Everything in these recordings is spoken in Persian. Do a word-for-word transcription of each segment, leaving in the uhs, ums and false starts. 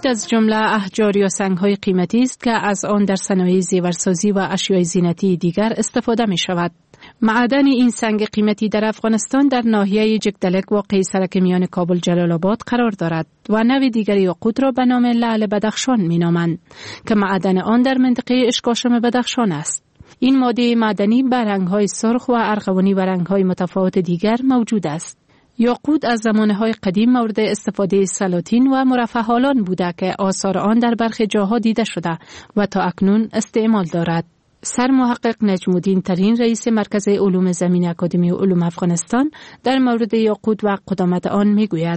یاقوت از جمله احجار یا سنگ‌های قیمتی است که از آن در صنایع زیورسازی و اشیاء زینتی دیگر استفاده می شود. معدن این سنگ قیمتی در افغانستان در ناحیه جگدلک واقع سرک میان کابل جلال آباد قرار دارد و نوع دیگر یاقوت را به نام لعل بدخشان می نامند که معدن آن در منطقه اشکاشم بدخشان است. این ماده معدنی به رنگ‌های سرخ و ارغوانی و رنگ‌های متفاوت دیگر موجود است. یاقوت از زمانه‌های قدیم مورد استفاده سلاطین و مرفه‌حالان بوده که آثار آن در برخی جاها دیده شده و تا اکنون استعمال دارد. سرمحقق نجم الدین ترین رئیس مرکز علوم زمین اکادمی علوم افغانستان در مورد یاقوت و قدامت آن میگوید: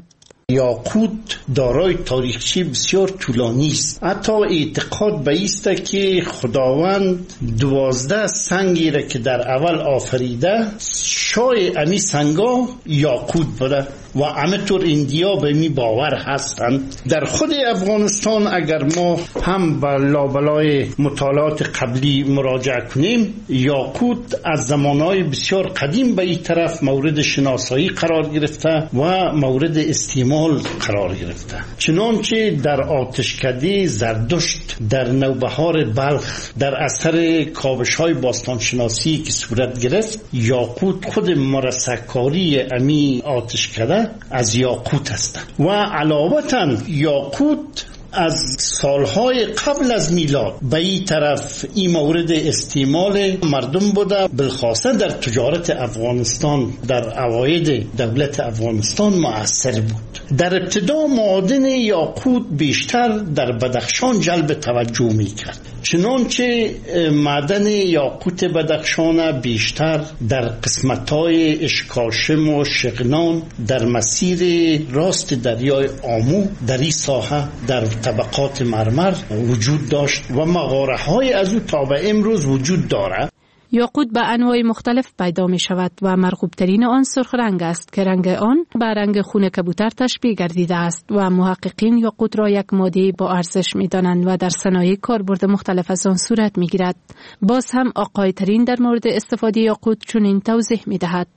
یاقوت دارای تاریخچه بسیار طولانی است. حتی اعتقاد به است که خداوند دوازده سنگی را که در اول آفریده شای امی سنگا یاقوت بوده و همینطور اندیا به می باور هستند. در خود افغانستان اگر ما هم به لابلای مطالعات قبلی مراجعه کنیم، یاقوت از زمانهای بسیار قدیم به این طرف مورد شناسایی قرار گرفته و مورد استعمال قرار گرفته. چنانچه در آتشکده زردشت در نوبهار بلخ در اثر کاوش‌های باستانشناسی که صورت گرفت، یاقوت خود مرصع‌کاری امی آتشکده از یاقوت است و علاوه‌اً یاقوت از سالهای قبل از میلاد به این طرف این مورد استعمال مردم بوده، بالخاصه در تجارت افغانستان در اوایل دولت افغانستان مؤثر بود. در ابتدا معادن یاقوت بیشتر در بدخشان جلب توجه میکرد، چنانچه معدن یاقوت بدخشان بیشتر در قسمت‌های اشکاشم و شغنان در مسیر راست دریای آمو در این ساحه در طبقات مرمر وجود داشت و مغاره‌های از او تا به امروز وجود دارد. یاقوت به انواع مختلف پیدا می شود و مرغوب ترین آن سرخ رنگ است که رنگ آن به رنگ خون کبوتر تشبیه گردیده است و محققین یاقوت را یک ماده با ارزش می دانند و در صنایع کاربرد مختلف از آن صورت می گیرد. باز هم آقای ترین در مورد استفاده یاقوت چنین توضیح می دهد: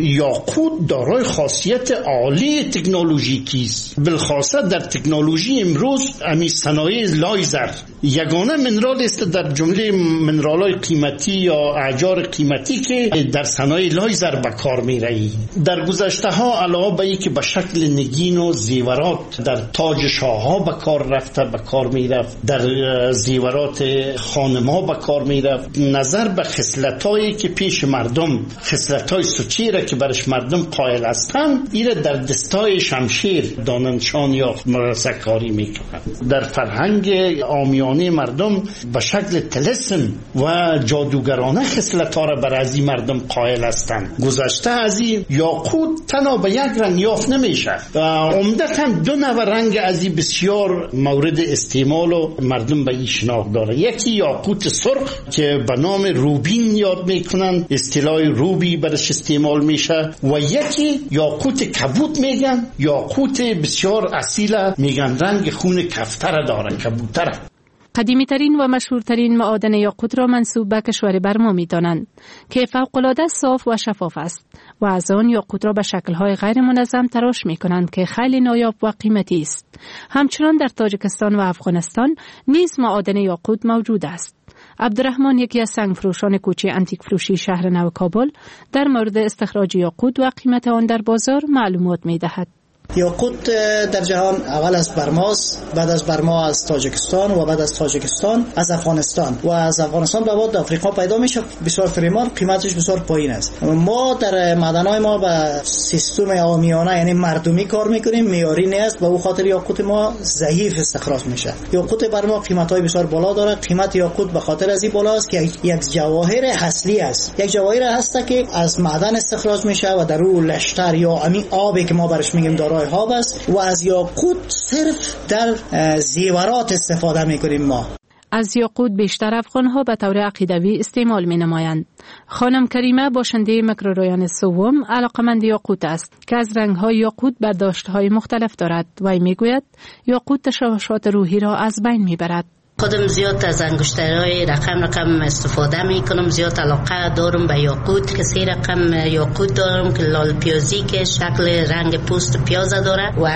یاقوت دارای خاصیت عالی تکنولوژیکی است، بالخاصه در تکنولوژی امروز امی صنایع لایزر یگانه منرال است در جمله منرال‌های قیمتی یا احجار قیمتی که در صنایع لایزر به کار می‌رایی. در گذشته‌ها علاوه بر اینکه به شکل نگین و زیورات در تاج شاه‌ها به کار رفته به کار می‌رفت، در زیورات خانم‌ها به کار می‌رفت، نظر به خصلت‌هایی که پیش مردم خصلت‌های سوچی که برش مردم قائل هستند، ایره در دستای شمشیر دانشان یا مرصع‌کاری میکنند. در فرهنگ عامیانه مردم به شکل طلسم و جادوگرانه خصلت‌ها را بر از این مردم قائل هستند. گذشته از این یاقوت تنها به یک رنگ یافت نمیشه، عمدتاً دو نوع رنگ از این بسیار مورد استعمال و مردم به این شناخت داره. یکی یاقوت سرخ که به نام روبین یاد میکنن، اصطلاح روبی برش استعمال می و یکی یاقوت کبوت میگن، یاقوت بسیار اصیله، میگن رنگ خون کفتر داره، کبوتره. قدیمی ترین و مشهورترین معادن یاقوت را منسوب به کشور برما می دانند که فوق‌العاده صاف و شفاف است و از آن یاقوت را به شکل‌های غیر منظم تراش می کنند که خیلی نایاب و قیمتی است. همچنان در تاجیکستان و افغانستان نیز معادن یاقوت موجود است. عبدالرحمن، یکی از سنگ فروشان کوچه انتیک فروشی شهر نو کابل، در مورد استخراج یاقوت و قیمت آن در بازار معلومات می دهد. یاقوت در جهان اول از برماست، بعد از برما از تاجیکستان و بعد از تاجیکستان از افغانستان و از افغانستان به بعد آفریقا پیدا میشه. بسیار فریمان، قیمتش بسیار پایین است. ما در معدن‌های ما به سیستم عامیانه یعنی مردمی کار میکنیم، معیاری نیست، به او خاطر یاقوت ما ضعیف استخراج میشه. یاقوت برما قیمت‌های بسیار بالا داره. قیمت یاقوت به خاطر از این بالاست که یک جواهر اصلی است. یک جواهر هست که از معدن استخراج میشه و در او لشتر یا امی آبی که ما برش میگیم دارای ها است و از یاقوت صرف در زیورات استفاده میکنیم. ما از یاقوت بیشتر افغان‌ها به طور عقیدوی استعمال می‌نمایند. خانم کریمه باشنده میکروریان سوم علاقه‌مند یاقوت است که از رنگ‌های یاقوت برداشت‌های مختلف دارد و میگوید یاقوت تشوشات روحی را از بین میبرد. خودم زیاد از انگشترهای رقم رقم استفاده میکنم. زیاد علاقه دارم به یاقوت که سه رقم یاقوت دارم که لال پیازی که شکل رنگ پوست پیاز داره و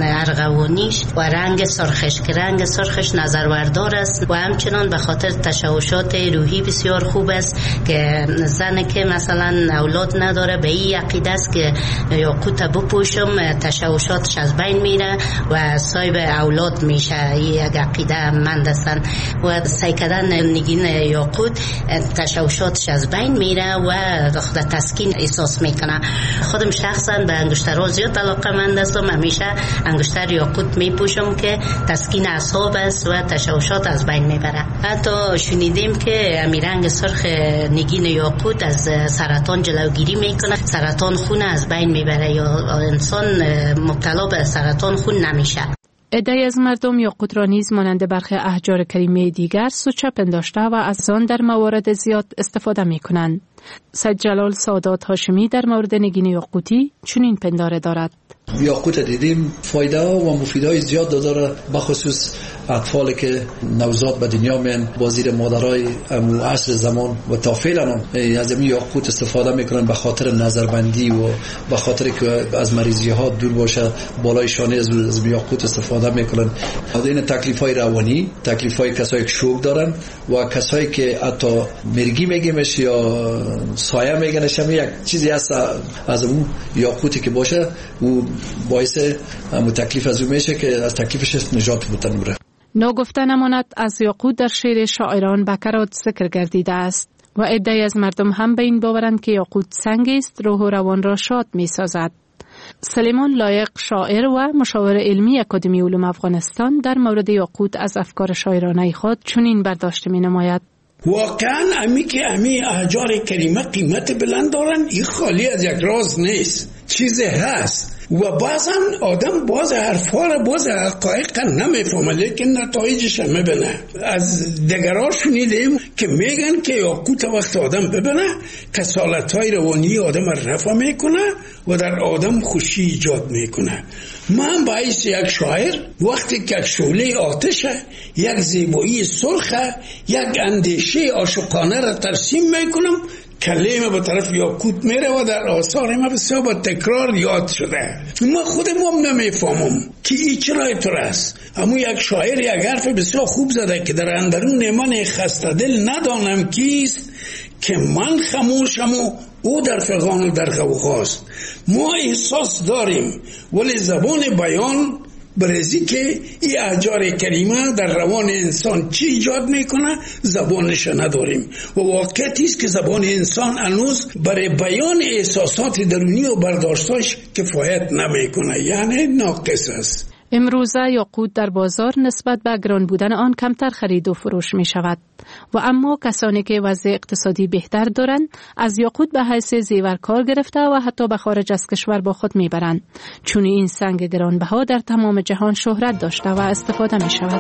ارغوانیش و رنگ سرخش که رنگ سرخش نظروردار است و همچنان به خاطر تشوشات روحی بسیار خوب است که زنی که مثلا اولاد نداره به این عقیده است که یاقوت بپوشم تشوشاتش از بین میره و صاحب اولاد میشه. یک عقیده مند است و سعی کردن نگین یاقوت تشوشاتش از بین میره و خود تسکین احساس میکنه. خودم شخصا به انگشترها زیاد علاقه مند هستم. همیشه انگشتر یاقوت میپوشم که تسکین اعصاب است و تشوشات از بین میبره. حتی شنیدیم که رنگ سرخ نگین یاقوت از سرطان جلوگیری میکنه، سرطان خون از بین میبره یا انسان مبتلا به سرطان خون نمیشه. عده‌ای از مردم یاقوت را نیز مانند برخی احجار کریمه دیگر سوچه پنداشته و از آن در موارد زیاد استفاده می کنند. سید جلال سادات هاشمی در مورد نگین یاقوتی چنین پنداره دارد. یاقوت دیدیم فایده و مفیدهای زیاد داره، بخصوص اطفالی که نوزاد به دنیا میان با زیر مادرای عصر زمان و تا فعلا از این یاقوت استفاده میکنن به خاطر نظربندی و به خاطر که از مریضی ها دور باشه بالای شانه از یاقوت استفاده میکنن. این تکلیف های روانی، تکلیف های کسایی که شوک دارن و کسایی که حتی مرگی میگیمش یا سایه میگنش هم یک چیزی هست از اون یاقوتی که باشه او باعث همون تکلیف از اون میشه که از تکلیفش نجات بودن بره. ناگفته نماند از یاقوت در شعر شاعران به کرات ذکر گردیده است و عده‌ای از مردم هم به این باورند که یاقوت سنگی است روح و روان را شاد می سازد. سلیمان لایق شاعر و مشاور علمی اکادمی علوم افغانستان در مورد یاقوت از افکار شاعرانه خود چنین برداشت می نماید. واقعا امی که امی احجار کریمه قیمت بلند دارن، این خالی از یک راز نیست، چیزی هست و بعضا آدم باز حرفا را باز حقایق نمیفهمه لیکن نتایجش هم میبینه. از دیگران شنیدیم که میگن که یاقوت وقت آدم ببینه کسالت‌های روانی آدم رفع میکنه و در آدم خوشی ایجاد میکنه. من باعث یک شاعر وقتی که یک شعله آتشه، یک زیبایی سرخه، یک اندیشه عاشقانه را ترسیم میکنم، کلمه به طرف یاقوت میره و در آثار ما بسیار با تکرار یاد شده. ما خودم هم نمیفهمم که این چرا اینطور است. اما یک شاعر یک حرف بسیار خوب زده که در اندرون من خسته دل ندانم کیست، که من خموشم و او در فغان و در غوغاست. ما احساس داریم ولی زبان بیان برزی که این احجار کریمه در روان انسان چی ایجاد میکنه زبانش نداریم و واقعیتی است که زبان انسان هنوز برای بیان احساسات درونی و برداشتاش کفایت نمیکنه، یعنی ناقص است. امروزه یاقوت در بازار نسبت به گران بودن آن کمتر خرید و فروش می شود و اما کسانی که وضع اقتصادی بهتر دارند از یاقوت به حیث زیورکار گرفته و حتی به خارج از کشور با خود می برند، چون این سنگ گرانبها در تمام جهان شهرت داشته و استفاده می شود.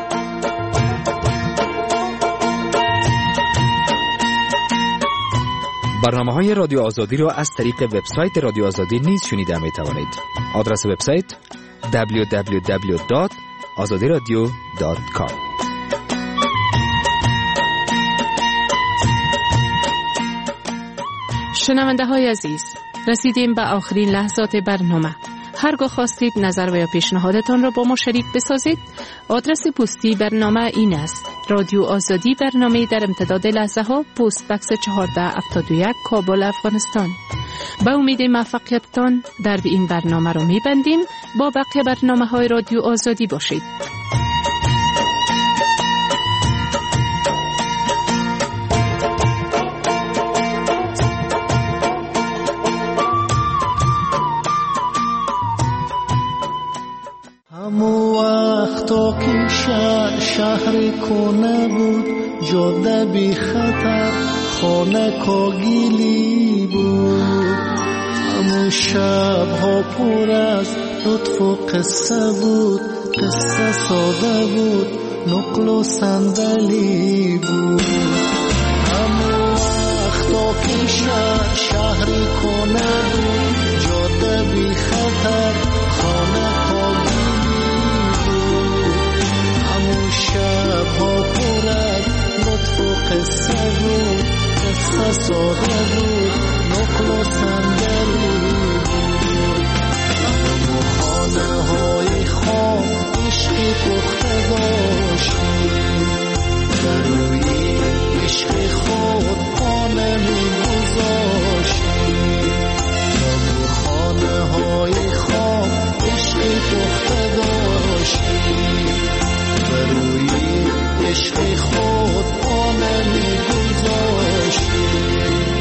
برنامه‌های رادیو آزادی را از طریق وبسایت رادیو آزادی نیز شنیده می توانید. آدرس وبسایت دبلیو دبلیو دبلیو دات آزادی رادیو دات کام. شنونده های عزیز، رسیدیم به آخرین لحظات برنامه. هرگاه خواستید نظر و یا پیشنهادتان را با ما شریک بسازید، آدرس پستی برنامه این است: رادیو آزادی، برنامه در امتداد لحظه ها، پست بکس چهارده هفتاد و یک، کابل، افغانستان. با امید موفقیتتان در این برنامه را می‌بندیم. با بقیه برنامه های رادیو آزادی باشید. همو وقتا که شهر شهر کنه بود، جاده بی خطر، خانه کاگیلی بود. همو شبها پر از لطف و قصه بود، قصه ساده بود، نقل و صندلی بود. همو وقتا که شهر شهر کنه بود، جاده بی خطر، خانه کاگیلی بود. همو شبها پر ساده بود، نقل و صندلی بود. اما خانه های خام عشقی پخته داشتیم، در روی عشق خود خانه می گذاشتیم. اما خانه های خام عشقی پخته داشتیم، در روی عشق خود خانه می گذاشتیم.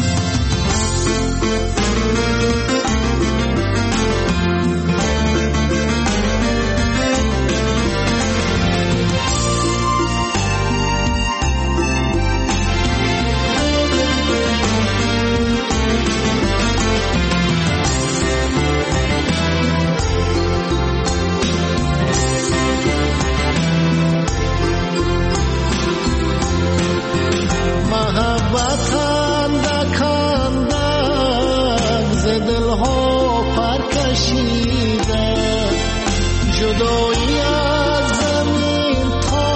جدایی از زمین تا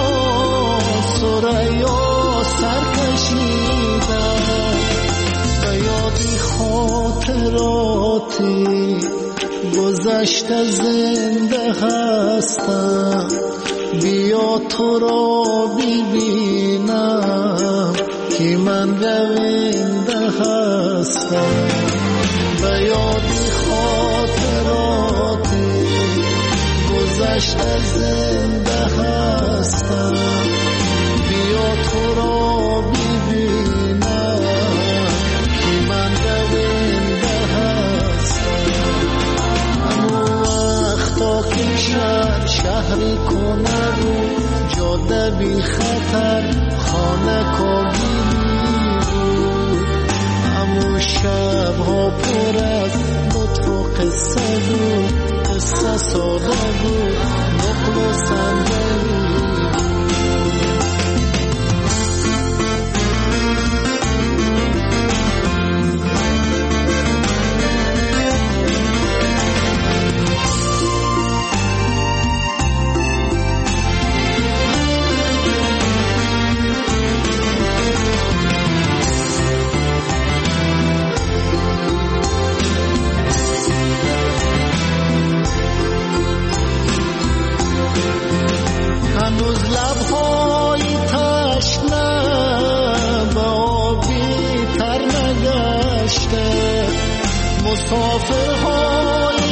ثریا سر کشیده، به یادی خاطراتی گذشته زنده هستم. بیا تو را ببینم که من رونده هستم. به یادی خاطراتی گذشته زنده هستم. بیا تو را ببینم که من رونده هستم. اما وقتا که شهر شهری کنه بود، جاده بی خطر خانه کاگیلی بود. اما شبها پر از لطف و قصه بود، قصه ساده بود، نقل و صندلی هنوز لبهای تشنه به آبی تر نگشته، مسافرهای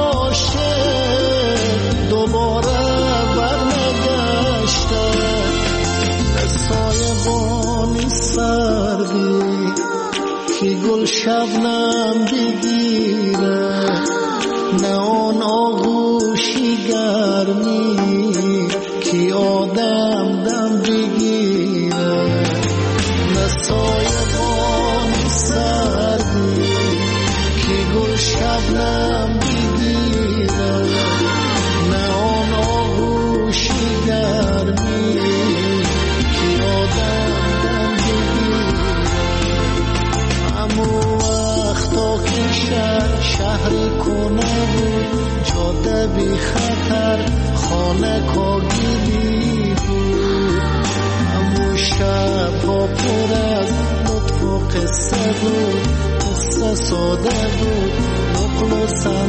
عاشق دوباره برنگشته. به سایبانی سردی که گل شبنم بگیره، نه آن آغوشی گرمی که آدم دم بگیره، نه سایبان سردی که گل شبنم بگیره، نه آن آغوشی گرمی که آدم دم بگیره. اما وقتا که شهر شهری کنه بود، جاده بی خطر خانه کاگیلی بود. اما شبها پر از لطف و قصه بود، قصه ساده بود، نقل و